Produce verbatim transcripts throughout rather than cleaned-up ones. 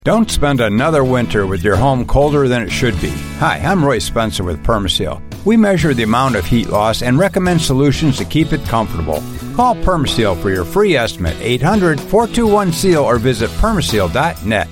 Don't spend another winter with your home colder than it should be. Hi, I'm Roy Spencer with Permaseal. We measure the amount of heat loss and recommend solutions to keep it comfortable. Call Permaseal for your free estimate, eight hundred, four two one, SEAL, or visit permaseal dot net.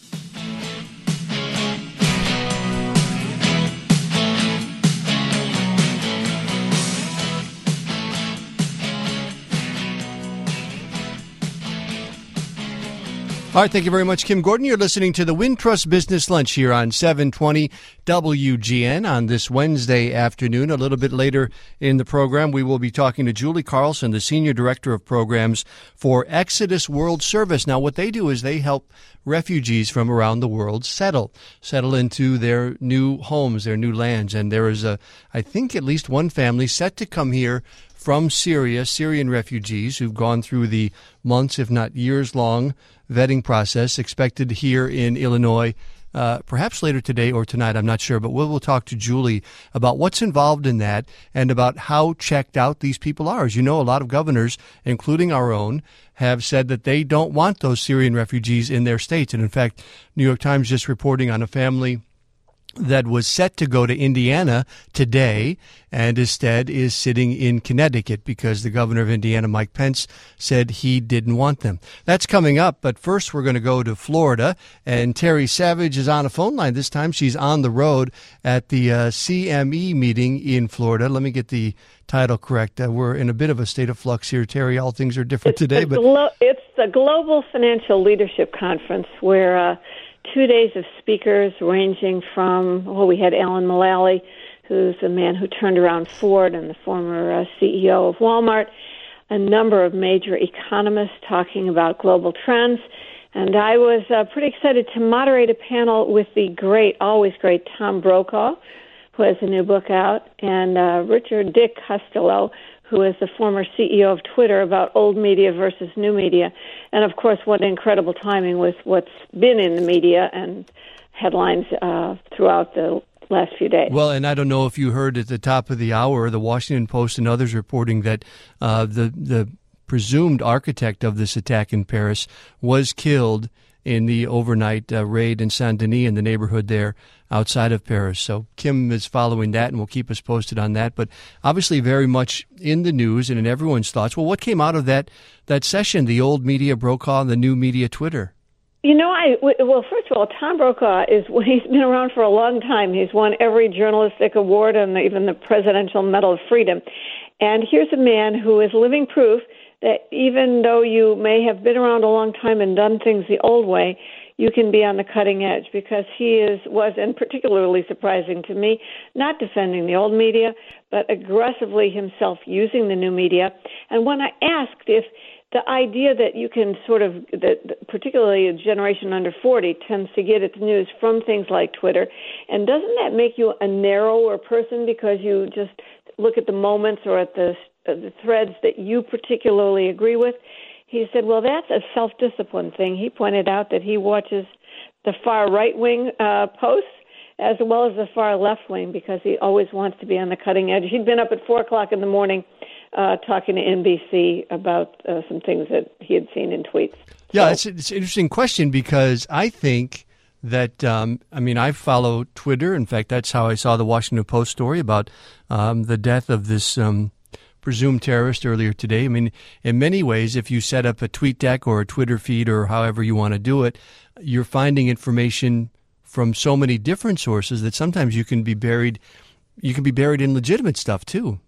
All right, thank you very much, Kim Gordon. You're listening to the Wintrust Business Lunch here on seven twenty W G N on this Wednesday afternoon. A little bit later in the program, we will be talking to Julie Carlson, the Senior Director of Programs for Exodus World Service. Now, what they do is they help refugees from around the world settle, settle into their new homes, their new lands. And there is, a, I think, at least one family set to come here from Syria, Syrian refugees who've gone through the months, if not years-long vetting process, expected here in Illinois, uh, perhaps later today or tonight, I'm not sure, but we'll, we'll talk to Julie about what's involved in that and about how checked out these people are. As you know, a lot of governors, including our own, have said that they don't want those Syrian refugees in their states. And in fact, New York Times just reporting on a family that was set to go to Indiana today and instead is sitting in Connecticut because the governor of Indiana, Mike Pence, said he didn't want them. That's coming up, but first we're going to go to Florida, and Terry Savage is on a phone line. This time she's on the road at the uh, C M E meeting in Florida. Let me get the title correct. Uh, we're in a bit of a state of flux here, Terry. All things are different it's today. The but glo- it's the Global Financial Leadership Conference where uh, two days of speakers ranging from, well, we had Alan Mulally, who's the man who turned around Ford and the former uh, C E O of Walmart, a number of major economists talking about global trends. And I was uh, pretty excited to moderate a panel with the great, always great Tom Brokaw, who has a new book out, and uh, Richard Dick Costello, who is the former C E O of Twitter, about old media versus new media. And, of course, what incredible timing with what's been in the media and headlines uh, throughout the last few days. Well, and I don't know if you heard at the top of the hour, the Washington Post and others reporting that uh, the the presumed architect of this attack in Paris was killed in the overnight uh, raid in Saint-Denis in the neighborhood there outside of Paris. So Kim is following that and will keep us posted on that. But obviously very much in the news and in everyone's thoughts. Well, what came out of that that session, the old media Brokaw and the new media Twitter? You know, I well, first of all, Tom Brokaw is he's been around for a long time. He's won every journalistic award and even the Presidential Medal of Freedom. And here's a man who is living proof that even though you may have been around a long time and done things the old way, you can be on the cutting edge, because he is was, and particularly surprising to me, not defending the old media, but aggressively himself using the new media. And when I asked if the idea that you can sort of, that particularly a generation under forty tends to get its news from things like Twitter, and doesn't that make you a narrower person because you just look at the moments or at the, uh, the threads that you particularly agree with? He said, well, that's a self-discipline thing. He pointed out that he watches the far right-wing uh, posts as well as the far left-wing because he always wants to be on the cutting edge. He'd been up at four o'clock in the morning uh, talking to N B C about uh, some things that he had seen in tweets. Yeah, so, it's, it's an interesting question because I think that, um, I mean, I follow Twitter. In fact, that's how I saw the Washington Post story about um, the death of this um, presumed terrorist earlier today. I mean, in many ways, if you set up a tweet deck or a Twitter feed or however you want to do it, you're finding information from so many different sources that sometimes you can be buried, you can be buried in legitimate stuff too.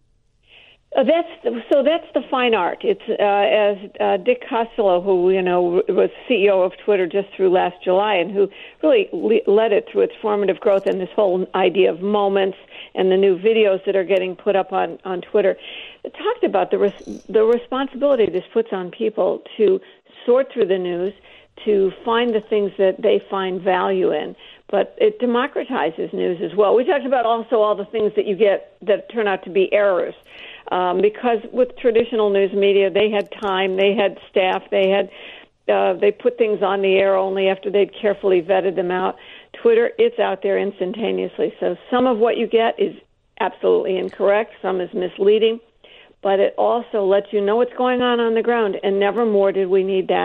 Uh, that's so. That's the fine art. It's uh, as uh, Dick Costello, who you know was C E O of Twitter just through last July, and who really le- led it through its formative growth and this whole idea of moments and the new videos that are getting put up on, on Twitter. It talked about the res- the responsibility this puts on people to sort through the news, to find the things that they find value in. But it democratizes news as well. We talked about also all the things that you get that turn out to be errors. Um, because with traditional news media, they had time, they had staff, they had uh, they put things on the air only after they'd carefully vetted them out. Twitter, it's out there instantaneously. So some of what you get is absolutely incorrect, some is misleading, but it also lets you know what's going on on the ground. And never more did we need that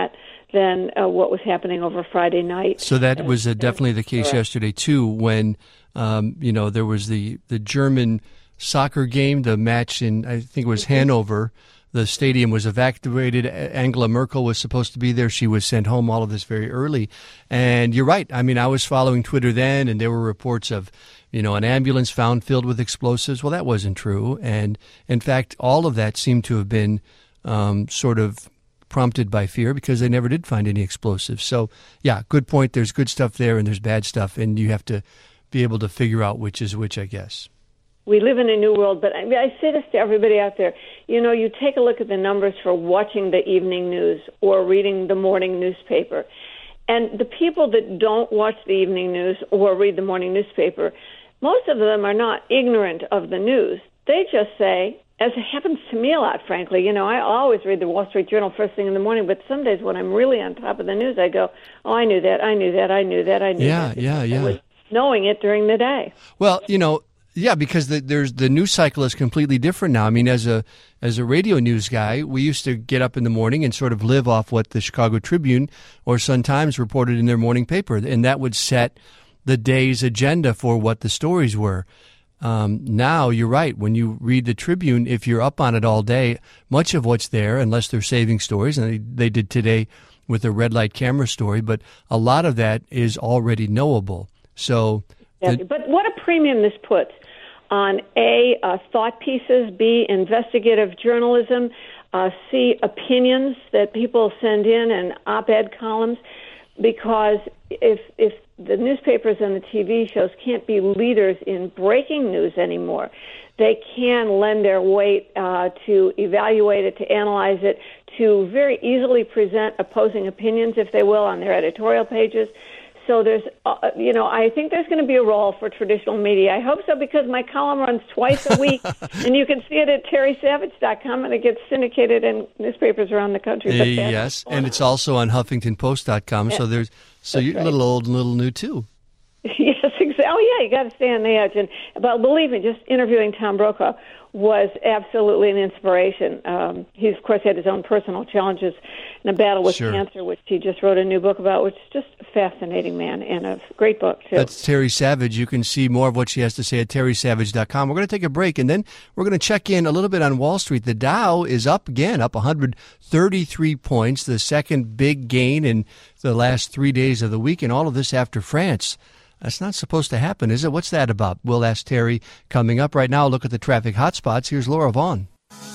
than uh, what was happening over Friday night. So that was uh, definitely the case yesterday, too, when, um, you know, there was the, the German soccer game, the match in, I think it was Hanover. The stadium was evacuated. Angela Merkel was supposed to be there. She was sent home, all of this very early. And you're right. I mean, I was following Twitter then, and there were reports of, you know, an ambulance found filled with explosives. Well, that wasn't true. And, in fact, all of that seemed to have been um, sort of prompted by fear because they never did find any explosives. So, yeah, good point. There's good stuff there and there's bad stuff, and you have to be able to figure out which is which, I guess. We live in a new world, but I, I say this to everybody out there. You know, you take a look at the numbers for watching the evening news or reading the morning newspaper. And the people that don't watch the evening news or read the morning newspaper, most of them are not ignorant of the news. They just say, as it happens to me a lot, frankly, you know, I always read the Wall Street Journal first thing in the morning, but some days when I'm really on top of the news, I go, oh, I knew that, I knew that, I knew that, I knew yeah, that. Yeah, yeah, yeah. Knowing it during the day. Well, you know, yeah, because the, there's the news cycle is completely different now. I mean, as a as a radio news guy, we used to get up in the morning and sort of live off what the Chicago Tribune or Sun-Times reported in their morning paper, and that would set the day's agenda for what the stories were. Um, now, you're right. When you read the Tribune, if you're up on it all day, much of what's there, unless they're saving stories, and they, they did today with a red light camera story, but a lot of that is already knowable. So, the, but what a premium this puts on A, uh, thought pieces, B, investigative journalism, uh, C, opinions that people send in and op-ed columns, because if if the newspapers and the T V shows can't be leaders in breaking news anymore, they can lend their weight uh, to evaluate it, to analyze it, to very easily present opposing opinions, if they will, on their editorial pages. So there's, uh, you know, I think there's going to be a role for traditional media. I hope so, because my column runs twice a week, and you can see it at terry savage dot com, and it gets syndicated in newspapers around the country. Uh, yes, and it's also on huffington post dot com. Yeah. So there's, so That's you're right. a little old and a little new too. Yes, exactly. Oh, yeah, you got to stay on the edge. And but believe me, just interviewing Tom Brokaw was absolutely an inspiration. Um, he, of course, had his own personal challenges in a battle with sure. cancer, which he just wrote a new book about, which is just a fascinating man and a great book, too. That's Terry Savage. You can see more of what she has to say at terry savage dot com. We're going to take a break, and then we're going to check in a little bit on Wall Street. The Dow is up again, up one hundred thirty-three points, the second big gain in the last three days of the week, and all of this after France. That's not supposed to happen, is it? What's that about? We'll ask Terry coming up. Right now, look at the traffic hotspots. Here's Laura Vaughn.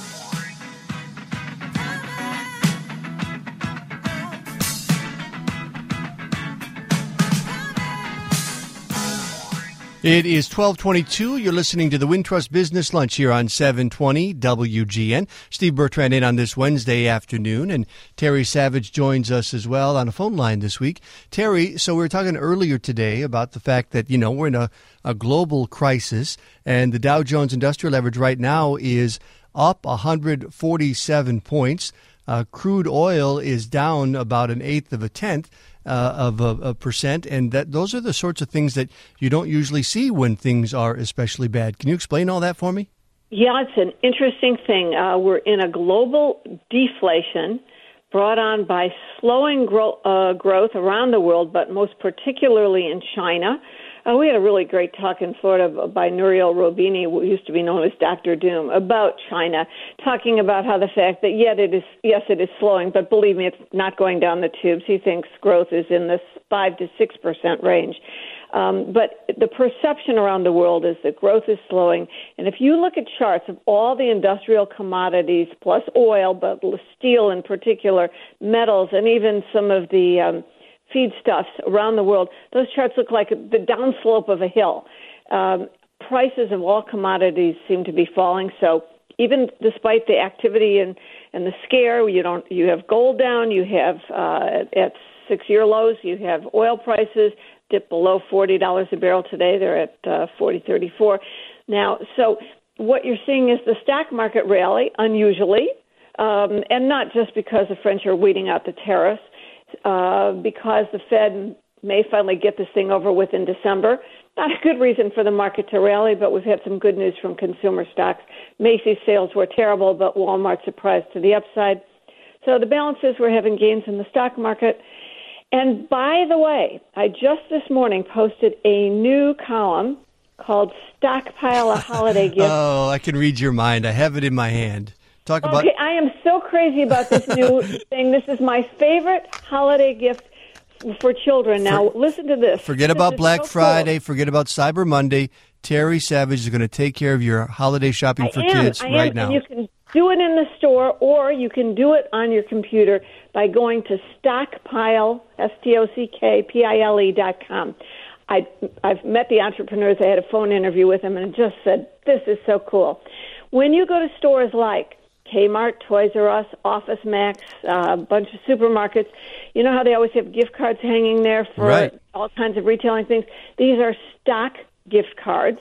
It is twelve twenty-two. You're listening to the Wintrust Business Lunch here on seven twenty W G N. Steve Bertrand in on this Wednesday afternoon, and Terry Savage joins us as well on a phone line this week. Terry, so we were talking earlier today about the fact that, you know, we're in a, a global crisis, and the Dow Jones Industrial Average right now is up one hundred forty-seven points. Uh, crude oil is down about an eighth of a tenth. Uh, of a, a percent, and that those are the sorts of things that you don't usually see when things are especially bad. Can you explain all that for me? Yeah, it's an interesting thing. Uh, we're in a global deflation brought on by slowing gro- uh, growth around the world, but most particularly in China. Uh, we had a really great talk in Florida by Nouriel Roubini, who used to be known as Doctor Doom, about China, talking about how the fact that, yet it is, yes, it is slowing, but believe me, it's not going down the tubes. He thinks growth is in the five to six percent range. Um, but the perception around the world is that growth is slowing. And if you look at charts of all the industrial commodities, plus oil, but steel in particular, metals, and even some of the um, feedstuffs around the world, those charts look like the downslope of a hill. Um, prices of all commodities seem to be falling. So even despite the activity and, and the scare, you don't you have gold down, you have uh, at six-year lows, you have oil prices dip below forty dollars a barrel today. They're at uh, forty thirty-four now. So what you're seeing is the stock market rally, unusually, um, and not just because the French are weeding out the tariffs, Uh, because the Fed may finally get this thing over with in December. Not a good reason for the market to rally, but we've had some good news from consumer stocks. Macy's sales were terrible, but Walmart surprised to the upside. So the balance is we're having gains in the stock market. And by the way, I just this morning posted a new column called Stockpile a Holiday Gift. Oh, I can read your mind. I have it in my hand. Talk about. Okay, I am so crazy about this new thing. This is my favorite holiday gift for children. Now, For, listen to this. Forget this about Black so Friday. Cool. Forget about Cyber Monday. Terry Savage is going to take care of your holiday shopping I for am, kids I am, right now. And you can do it in the store, or you can do it on your computer by going to Stockpile, S T O C K P I L E dot com. I, I've met the entrepreneurs. I had a phone interview with them and just said, this is so cool. When you go to stores like Kmart, Toys R Us, Office Max, uh, a bunch of supermarkets, you know how they always have gift cards hanging there for right. all kinds of retailing things? These are stock gift cards,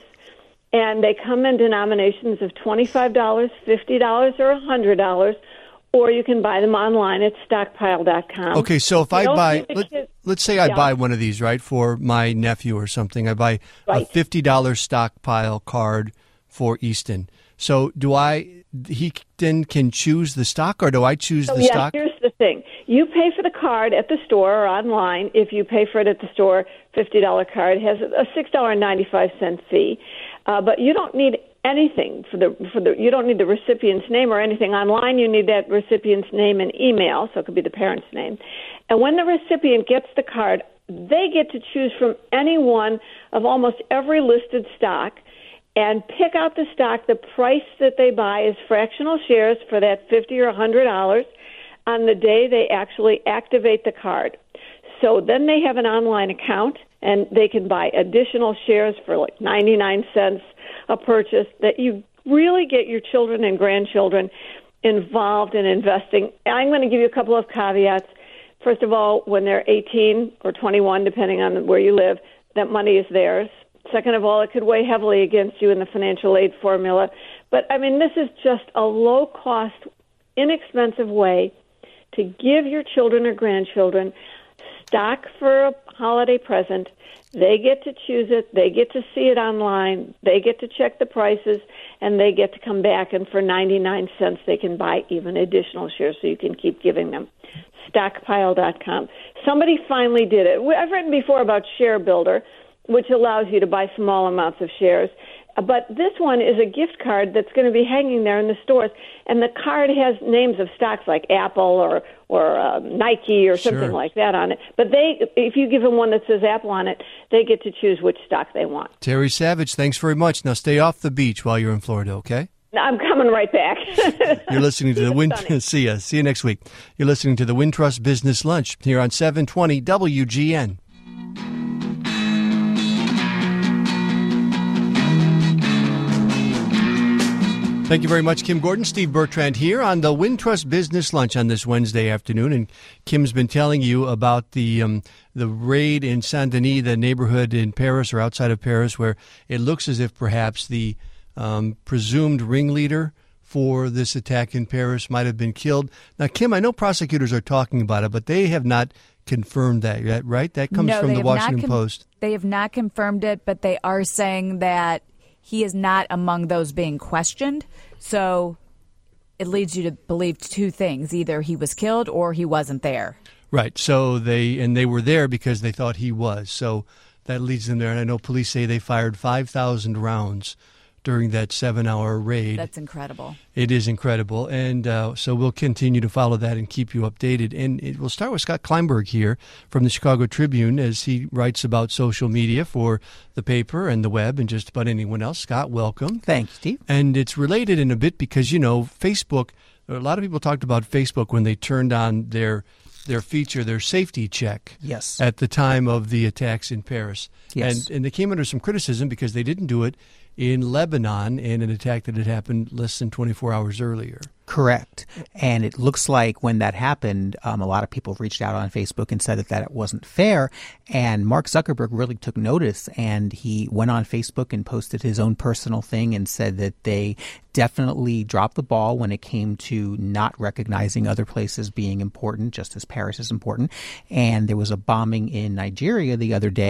and they come in denominations of twenty-five dollars, fifty dollars, or one hundred dollars, or you can buy them online at stockpile dot com. Okay, so if I Don't buy, need the let, kids- let's say I Yeah. buy one of these, right, for my nephew or something. I buy a Right. fifty dollars stockpile card for Easton. So do I, he then can choose the stock, or do I choose So the yeah, stock? here's the thing. You pay for the card at the store or online. If you pay for it at the store, fifty dollars card has a six dollars and ninety-five cents fee. Uh, but you don't need anything for the for the you don't need the recipient's name or anything. Online you need that recipient's name and email, so it could be the parent's name. And when the recipient gets the card, they get to choose from any one of almost every listed stock and pick out the stock. The price that they buy is fractional shares for that fifty or one hundred dollars on the day they actually activate the card. So then they have an online account, and they can buy additional shares for like ninety-nine cents a purchase. That you really get your children and grandchildren involved in investing. I'm going to give you a couple of caveats. First of all, when they're eighteen or twenty-one, depending on where you live, that money is theirs. Second of all, it could weigh heavily against you in the financial aid formula. But, I mean, this is just a low-cost, inexpensive way to give your children or grandchildren stock for a holiday present. They get to choose it. They get to see it online. They get to check the prices, and they get to come back, and for ninety-nine cents they can buy even additional shares, so you can keep giving them. Stockpile dot com. Somebody finally did it. I've written before about Share Builder, which allows you to buy small amounts of shares. But this one is a gift card that's going to be hanging there in the stores, and the card has names of stocks like Apple or or uh, Nike or something Sure. like that on it. But they, if you give them one that says Apple on it, they get to choose which stock they want. Terry Savage, thanks very much. Now stay off the beach while you're in Florida, okay? I'm coming right back. You're listening to the Wind. Stunning. See ya. See you next week. You're listening to the Wintrust Business Lunch here on seven twenty W G N. Thank you very much, Kim Gordon. Steve Bertrand here on the Wintrust Business Lunch on this Wednesday afternoon. And Kim's been telling you about the um, the raid in Saint-Denis, the neighborhood in Paris or outside of Paris, where it looks as if perhaps the um, presumed ringleader for this attack in Paris might have been killed. Now, Kim, I know prosecutors are talking about it, but they have not confirmed that yet, right? That comes no, from they the have not Washington con- Post. They have not confirmed it, but they are saying that he is not among those being questioned. So it leads you to believe two things. Either he was killed or he wasn't there. Right. So they and they were there because they thought he was. So that leads them there. And I know police say they fired five thousand rounds during that seven-hour raid. That's incredible. It is incredible. And uh, so we'll continue to follow that and keep you updated. And it, we'll start with Scott Kleinberg here from the Chicago Tribune as he writes about social media for the paper and the web and just about anyone else. Scott, welcome. Thanks, Steve. And it's related in a bit because, you know, Facebook, a lot of people talked about Facebook when they turned on their their feature, their safety check. Yes. At the time of the attacks in Paris. Yes. And, and they came under some criticism because they didn't do it in Lebanon in an attack that had happened less than twenty-four hours earlier. Correct. And it looks like when that happened, um, a lot of people reached out on Facebook and said that, that it wasn't fair. And Mark Zuckerberg really took notice, and he went on Facebook and posted his own personal thing and said that they definitely dropped the ball when it came to not recognizing other places being important, just as Paris is important. And there was a bombing in Nigeria the other day,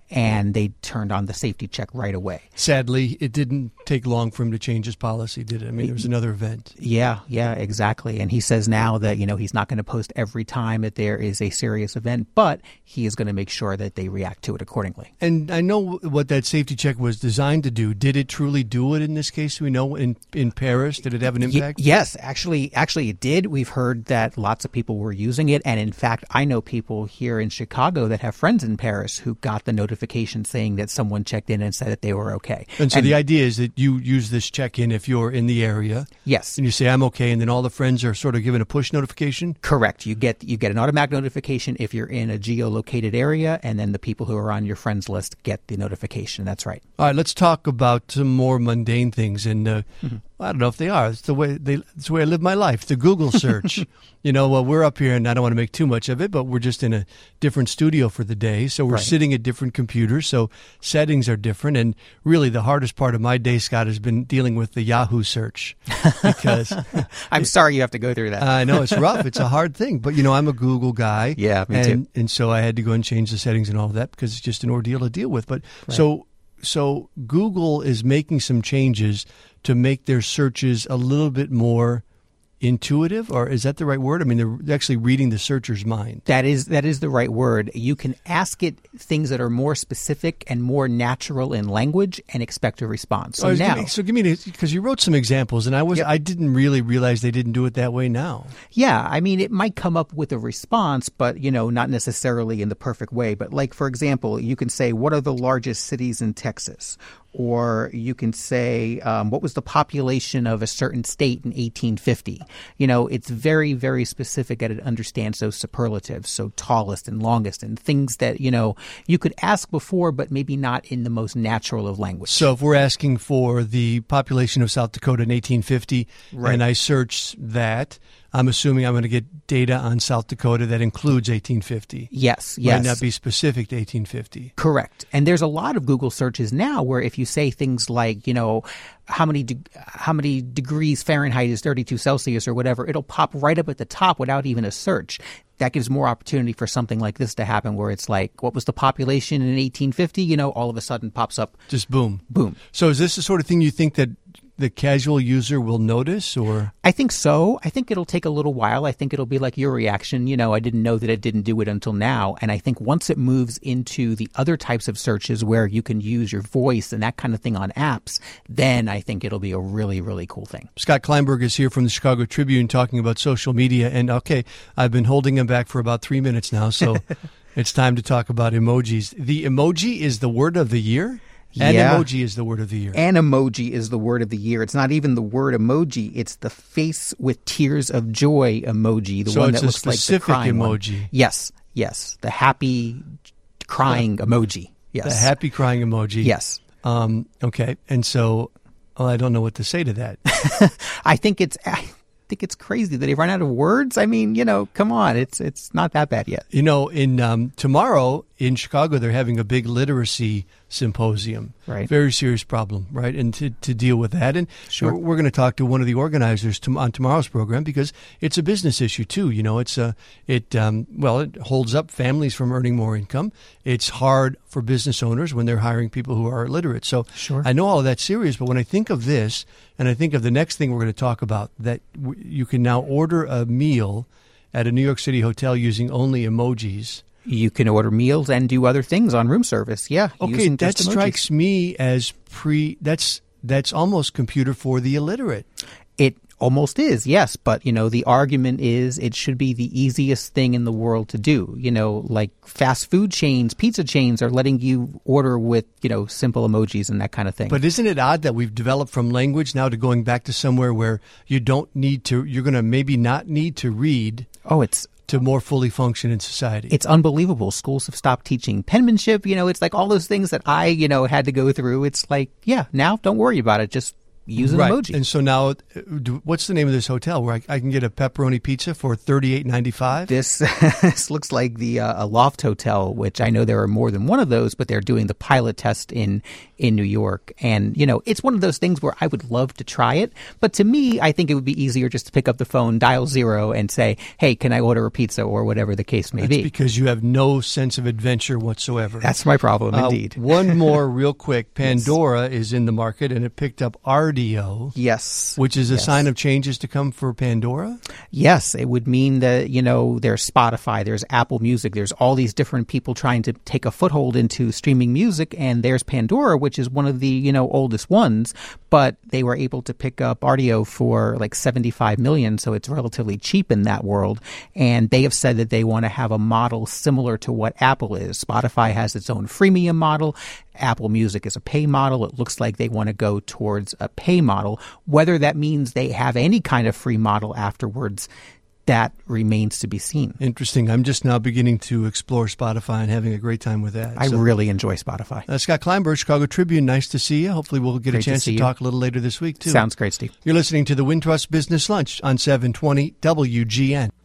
and they turned on the safety check right away. Sadly, it didn't take long for him to change his policy, did it? I mean, there was another event. Yeah, yeah, exactly. And he says now that, you know, he's not going to post every time that there is a serious event, but he is going to make sure that they react to it accordingly. And I know what that safety check was designed to do. Did it truly do it in this case? Do we know in, in Paris? Did it have an impact? Y- yes, actually, actually it did. We've heard that lots of people were using it. And in fact, I know people here in Chicago that have friends in Paris who got the notification saying that someone checked in and said that they were okay. And so and, the idea is that you use this check-in if you're in the area. Yes. And you say, I'm okay, and then all the friends are sort of given a push notification? Correct. You get you get an automatic notification if you're in a geolocated area, and then the people who are on your friends list get the notification. That's right. All right, let's talk about some more mundane things. And uh, mm-hmm. I don't know if they are. It's the way they. It's the way I live my life. The Google search. You know, well, we're up here, and I don't want to make too much of it, but we're just in a different studio for the day, so we're right. sitting at different computers, so settings are different. And really, the hardest part of my day, Scott, has been dealing with the Yahoo search because I'm it, sorry you have to go through that. I know it's rough. It's a hard thing, but you know, I'm a Google guy. Yeah, me and, too. And so I had to go and change the settings and all of that because it's just an ordeal to deal with. But right. so. So Google is making some changes to make their searches a little bit more intuitive, or is that the right word? I mean, they're actually reading the searcher's mind. That is that is the right word. You can ask it things that are more specific and more natural in language and expect a response. So oh, now, give me, so give me because you wrote some examples, and I was yep. I didn't really realize they didn't do it that way now. Yeah, I mean, it might come up with a response, but you know, not necessarily in the perfect way. But like, for example, you can say, "What are the largest cities in Texas?" Or you can say, um, what was the population of a certain state in eighteen fifty? You know, it's very, very specific and it understands those superlatives, so tallest and longest and things that, you know, you could ask before, but maybe not in the most natural of language. So if we're asking for the population of South Dakota in eighteen fifty, right. and I search that, I'm assuming I'm going to get data on South Dakota that includes eighteen fifty. Yes, yes. Might not be specific to eighteen fifty. Correct. And there's a lot of Google searches now where if you say things like, you know, how many de- how many degrees Fahrenheit is thirty-two Celsius or whatever, it'll pop right up at the top without even a search. That gives more opportunity for something like this to happen where it's like, what was the population in eighteen fifty? You know, all of a sudden pops up. Just boom. Boom. So is this the sort of thing you think that the casual user will notice, or? I think so. I think it'll take a little while. I think it'll be like your reaction. You know, I didn't know that it didn't do it until now. And I think once it moves into the other types of searches where you can use your voice and that kind of thing on apps, then I think it'll be a really, really cool thing. Scott Kleinberg is here from the Chicago Tribune talking about social media. And okay, I've been holding him back for about three minutes now, so it's time to talk about emojis. The emoji is the word of the year? Animoji yeah. is the word of the year. Animoji is the word of the year. It's not even the word emoji. It's the face with tears of joy emoji, the so one it's that a looks like the specific crying emoji. One. Yes, yes. The happy crying yeah. emoji. Yes. The happy crying emoji. Yes. Um, okay. And so well, I don't know what to say to that. I think it's... I, think it's crazy that they run out of words. I mean, you know, come on. It's it's not that bad yet. You know, in um, tomorrow in Chicago, they're having a big literacy symposium. Right. Very serious problem, right? And to, to deal with that. And sure. we're, we're going to talk to one of the organizers to, on tomorrow's program because it's a business issue, too. You know, it's a, it, um, well, it holds up families from earning more income. It's hard for business owners when they're hiring people who are illiterate. So sure. I know all of that's serious, but when I think of this, and I think of the next thing we're going to talk about, that w- you can now order a meal at a New York City hotel using only emojis. You can order meals and do other things on room service. Yeah. Okay, that strikes me as pre. That's that's almost computer for the illiterate. It almost is, yes. But, you know, the argument is it should be the easiest thing in the world to do. You know, like fast food chains, pizza chains are letting you order with, you know, simple emojis and that kind of thing. But isn't it odd that we've developed from language now to going back to somewhere where you don't need to, you're going to maybe not need to read. Oh, it's to more fully function in society. It's unbelievable. Schools have stopped teaching penmanship. You know, it's like all those things that I, you know, had to go through. It's like, yeah, now don't worry about it. Just use an right. emoji. And so now, do, what's the name of this hotel where I, I can get a pepperoni pizza for thirty-eight ninety-five? This this looks like the uh, a Loft Hotel, which I know there are more than one of those, but they're doing the pilot test in in New York. And, you know, it's one of those things where I would love to try it. But to me, I think it would be easier just to pick up the phone, dial zero, and say, hey, can I order a pizza, or whatever the case may That's be. because you have no sense of adventure whatsoever. That's my problem, uh, indeed. One more real quick. Pandora yes. is in the market, and it picked up Rdio. Yes. Which is a yes. sign of changes to come for Pandora? Yes. It would mean that, you know, there's Spotify, there's Apple Music, there's all these different people trying to take a foothold into streaming music, and there's Pandora, which is one of the, you know, oldest ones, but they were able to pick up Rdio for like seventy-five million dollars, so it's relatively cheap in that world, and they have said that they want to have a model similar to what Apple is. Spotify has its own freemium model. Apple Music is a pay model. It looks like they want to go towards a pay model. Whether that means they have any kind of free model afterwards, that remains to be seen. Interesting. I'm just now beginning to explore Spotify and having a great time with that. I so, really enjoy Spotify. Uh, Scott Kleinberg, Chicago Tribune, nice to see you. Hopefully we'll get great a chance to, to, to talk a little later this week, too. Sounds great, Steve. You're listening to the Wintrust Business Lunch on seven twenty W G N.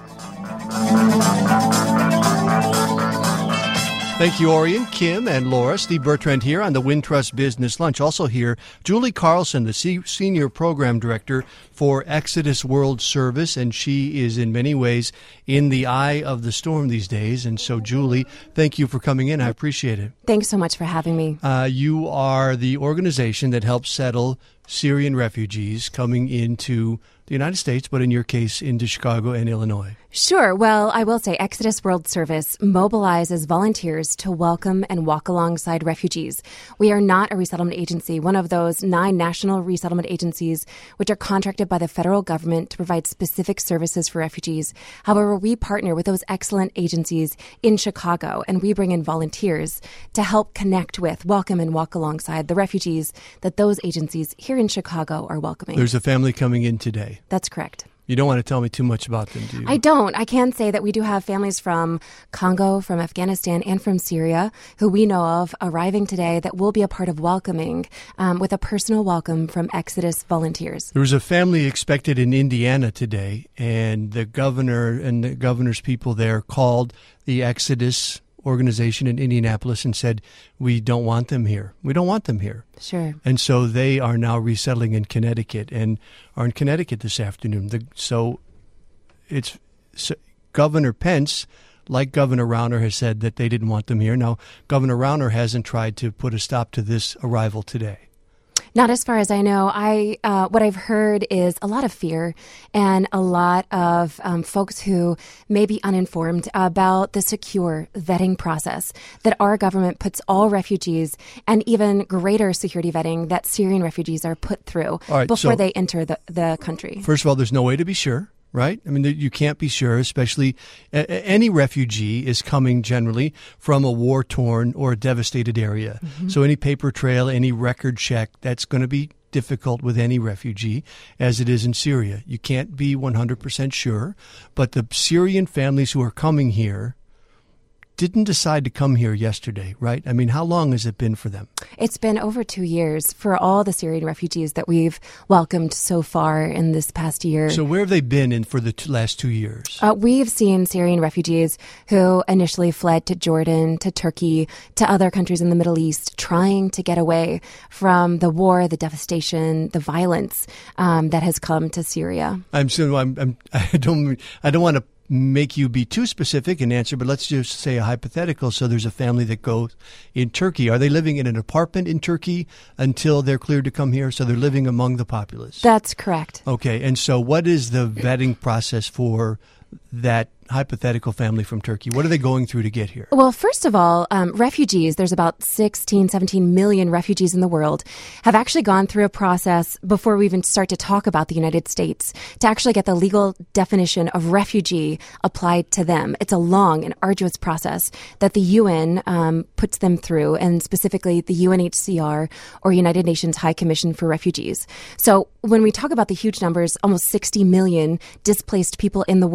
Thank you, Orion, Kim, and Laura. Steve Bertrand here on the Wintrust Business Lunch. Also here, Julie Carlson, the C- Senior Program Director for Exodus World Service, and she is in many ways in the eye of the storm these days. And so, Julie, thank you for coming in. I appreciate it. Thanks so much for having me. Uh, you are the organization that helps settle Syrian refugees coming into the United States, but in your case, into Chicago and Illinois. Sure. Well, I will say Exodus World Service mobilizes volunteers to welcome and walk alongside refugees. We are not a resettlement agency, one of those nine national resettlement agencies which are contracted by the federal government to provide specific services for refugees. However, we partner with those excellent agencies in Chicago, and we bring in volunteers to help connect with, welcome, and walk alongside the refugees that those agencies here in Chicago are welcoming. There's a family coming in today. That's correct. You don't want to tell me too much about them, do you? I don't. I can say that we do have families from Congo, from Afghanistan, and from Syria who we know of arriving today that will be a part of welcoming um, with a personal welcome from Exodus volunteers. There was a family expected in Indiana today, and the governor and the governor's people there called the Exodus organization in Indianapolis and said, we don't want them here. We don't want them here. Sure. And so they are now resettling in Connecticut and are in Connecticut this afternoon. The, so it's so Governor Pence, like Governor Rauner, has said that they didn't want them here. Now, Governor Rauner hasn't tried to put a stop to this arrival today. Not as far as I know. I uh, what I've heard is a lot of fear and a lot of um, folks who may be uninformed about the secure vetting process that our government puts all refugees and even greater security vetting that Syrian refugees are put through right, before so they enter the, the country. First of all, there's no way to be sure. Right? I mean, you can't be sure, especially uh, any refugee is coming generally from a war-torn or a devastated area. Mm-hmm. So any paper trail, any record check, that's going to be difficult with any refugee, as it is in Syria. You can't be one hundred percent sure, but the Syrian families who are coming here didn't decide to come here yesterday, right? I mean, how long has it been for them? It's been over two years for all the Syrian refugees that we've welcomed so far in this past year. So where have they been in for the t- last two years? Uh, we've seen Syrian refugees who initially fled to Jordan, to Turkey, to other countries in the Middle East, trying to get away from the war, the devastation, the violence um, that has come to Syria. I'm so I'm, I'm I don't I don't want to make you be too specific in answer, but let's just say a hypothetical. So there's a family that goes in Turkey. Are they living in an apartment in Turkey until they're cleared to come here? So they're living among the populace. That's correct. Okay. And so what is the vetting process for that hypothetical family from Turkey? What are they going through to get here? Well, first of all, um, refugees, there's about sixteen, seventeen million refugees in the world, have actually gone through a process before we even start to talk about the United States to actually get the legal definition of refugee applied to them. It's a long and arduous process that the U N um, puts them through, and specifically the U N H C R, or United Nations High Commission for Refugees. So when we talk about the huge numbers, almost sixty million displaced people in the world,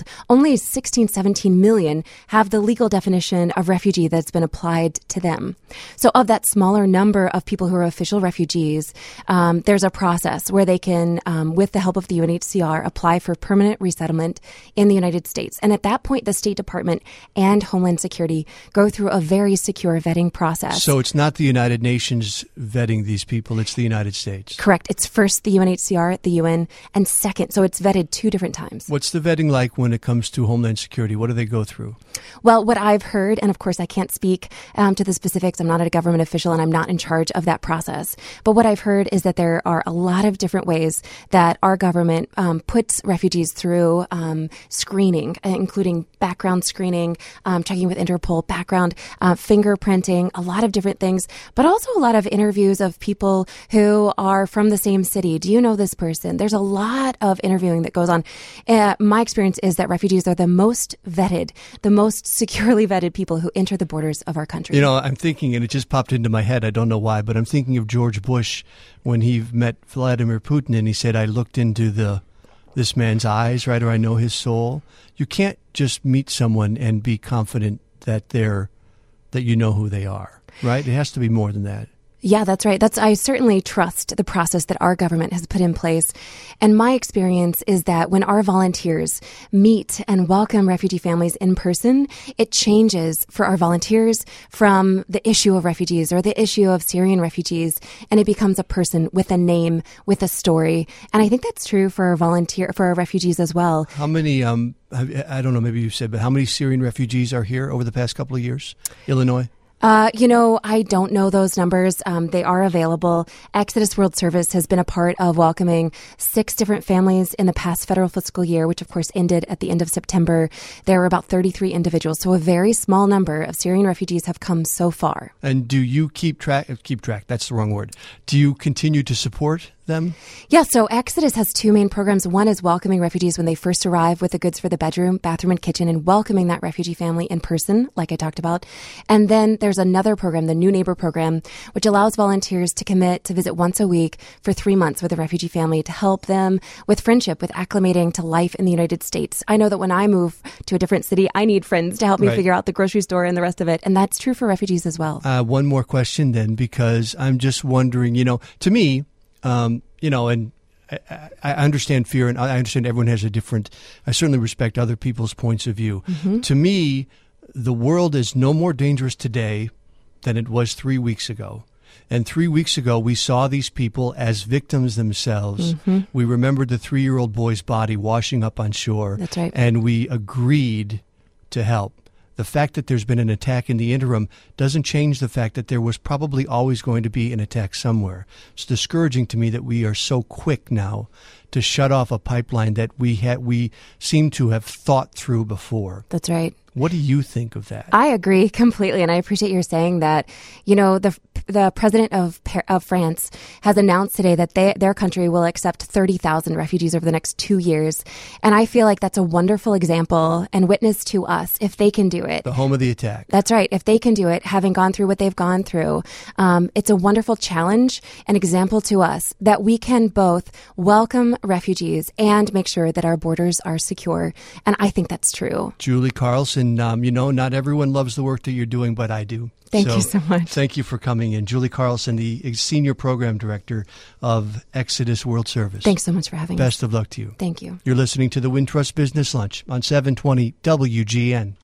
only sixteen, seventeen million have the legal definition of refugee that's been applied to them. So of that smaller number of people who are official refugees, um, there's a process where they can, um, with the help of the U N H C R, apply for permanent resettlement in the United States. And at that point, the State Department and Homeland Security go through a very secure vetting process. So it's not the United Nations vetting these people, it's the United States. Correct. It's first the U N H C R, the U N, and second. So it's vetted two different times. What's the vetting like when it comes to Homeland Security? What do they go through? Well, what I've heard, and of course I can't speak um, to the specifics, I'm not a government official and I'm not in charge of that process, but what I've heard is that there are a lot of different ways that our government um, puts refugees through um, screening, including background screening, um, checking with Interpol, background, uh, fingerprinting, a lot of different things, but also a lot of interviews of people who are from the same city. Do you know this person? There's a lot of interviewing that goes on. Uh, my experience is that refugees are the most vetted, the most securely vetted people who enter the borders of our country. You know, I'm thinking, and it just popped into my head, I don't know why, but I'm thinking of George Bush when he met Vladimir Putin and he said, I looked into the this man's eyes, right, or I know his soul. You can't just meet someone and be confident that they're that you know who they are, right? It has to be more than that. Yeah, that's right. That's I certainly trust the process that our government has put in place. And my experience is that when our volunteers meet and welcome refugee families in person, it changes for our volunteers from the issue of refugees or the issue of Syrian refugees, and it becomes a person with a name, with a story. And I think that's true for our volunteer for our refugees as well. How many um I don't know, maybe you said, but how many Syrian refugees are here over the past couple of years? Illinois? Uh, you know, I don't know those numbers. Um, they are available. Exodus World Service has been a part of welcoming six different families in the past federal fiscal year, which of course ended at the end of September. There were about thirty-three individuals. So a very small number of Syrian refugees have come so far. And do you keep track, keep track, that's the wrong word. Do you continue to support them? Yeah, so Exodus has two main programs. One is welcoming refugees when they first arrive with the goods for the bedroom, bathroom, and kitchen, and welcoming that refugee family in person, like I talked about. And then there's another program, the New Neighbor Program, which allows volunteers to commit to visit once a week for three months with a refugee family to help them with friendship, with acclimating to life in the United States. I know that when I move to a different city, I need friends to help me Right. figure out the grocery store and the rest of it. And that's true for refugees as well. Uh, one more question then, because I'm just wondering, you know, to me, um, you know, and I, I understand fear and I understand everyone has a different, I certainly respect other people's points of view. Mm-hmm. To me, the world is no more dangerous today than it was three weeks ago. And three weeks ago, we saw these people as victims themselves. Mm-hmm. We remembered the three-year-old boy's body washing up on shore. That's right. And we agreed to help. The fact that there's been an attack in the interim doesn't change the fact that there was probably always going to be an attack somewhere. It's discouraging to me that we are so quick now to shut off a pipeline that we had, we seem to have thought through before. That's right. What do you think of that? I agree completely, and I appreciate your saying that. You know, the the president of of France has announced today that they, their country will accept thirty thousand refugees over the next two years, and I feel like that's a wonderful example and witness to us if they can do it. The home of the attack. That's right. If they can do it, having gone through what they've gone through, um, it's a wonderful challenge and example to us that we can both welcome refugees and make sure that our borders are secure, and I think that's true. Julie Carlson. Um, you know, not everyone loves the work that you're doing, but I do. Thank so, you so much. Thank you for coming in. Julie Carlson, the Senior Program Director of Exodus World Service. Thanks so much for having me. Best of luck to you. Thank you. You're listening to the Wintrust Business Lunch on seven twenty W G N.